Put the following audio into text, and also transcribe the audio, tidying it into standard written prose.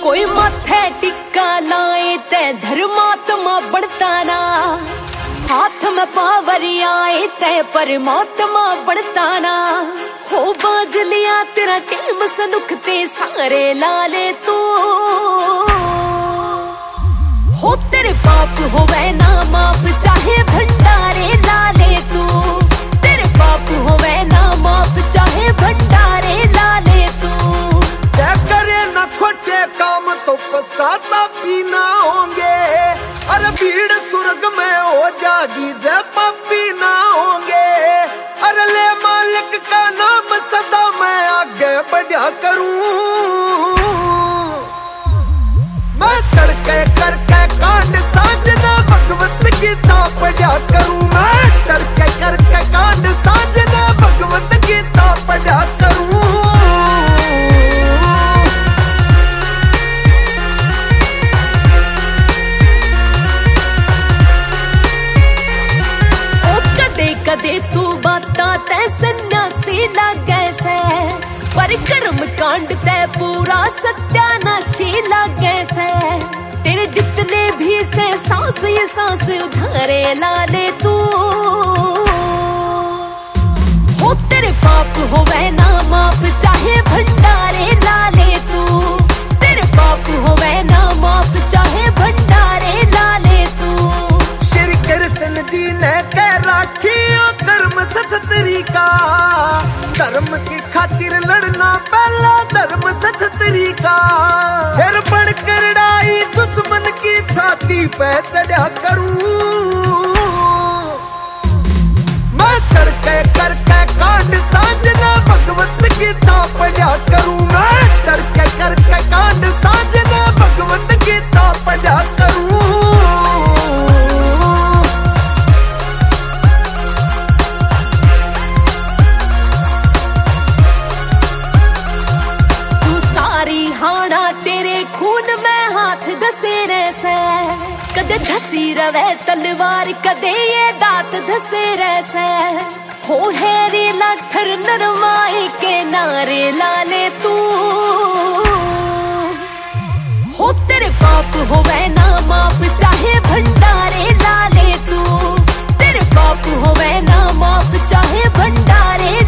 कोई माथे टिक्का लाए ते धर्मात्मा बढ़ता ना, हाथ में पावर आए ते परमात्मा बढ़ता ना। हो बाज लिया तेरा टेम सनुखते सारे लाले तू, हो तेरे पाप होवे ना माफ चाहे भंडारे लाले तू, तेरे पाप होवे ना माफ चाहे भंडारे लाले तू। जय करे न खोटे काम तो पश्चातापी ना होंगे, अरे भीड़ स्वर्ग में हो जागी जय पापी ना होंगे। अरे ले मालिक का नाम सदा मैं आगे बढ़ा करूं, मैं तड़के करके कांड साजना भगवत गीता पढ़ा करूं, मैं तड़के करके कांड साजना भगवत गीता पढ़ा करूं। कदे तू बाता तै सन्यासी लागे से, पर कर्म कांड तै पूरा सत्यानाशी लागे से। तेरे जितने भी से सांस ये सांस उधारे लाले तू, हो तेरे पाप होवे ना माफ चाहे भंडारे लाले तू, तेरे पाप होवे ना माफ चाहे भंडारे लाले तू। श्री कृष्ण जी ने कह राखी धर्म सच तरीका, धर्म की खातिर लड़ना पहला धर्म सच तरीका। फिर बढ़कर लड़ाई दुश्मन की छाती पे चढ़ा करूं, मैं तड़के करके कांड साजना भगवत गीता पढ़ा करूं, मैं तड़के करके कांड साजना भगवत गीता पढ़ा करूं। तेरे खून में हाथ घसे रैसे, कदे घसी रवे तलवार कदे ये दांत धसे रैसे। हो हैरी लाठर नरमाई के नारे लाले तू, हो तेरे पाप होवे ना माफ चाहे भंडारे लाले तू, तेरे पाप होवे ना माफ चाहे भंडारे